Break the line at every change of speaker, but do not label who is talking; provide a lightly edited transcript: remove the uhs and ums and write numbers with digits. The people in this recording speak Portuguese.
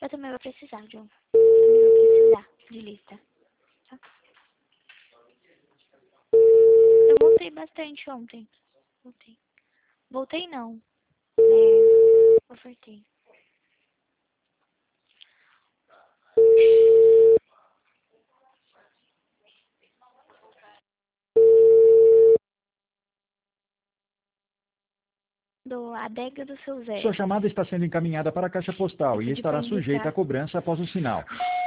Eu também vou precisar, John. Também vou precisar de lista. Tá? Eu voltei bastante ontem. Voltei. Voltei não. Ofertei. Do Adega do Seu Zé.
Sua chamada está sendo encaminhada para a caixa postal e estará sujeita a cobrança após o sinal.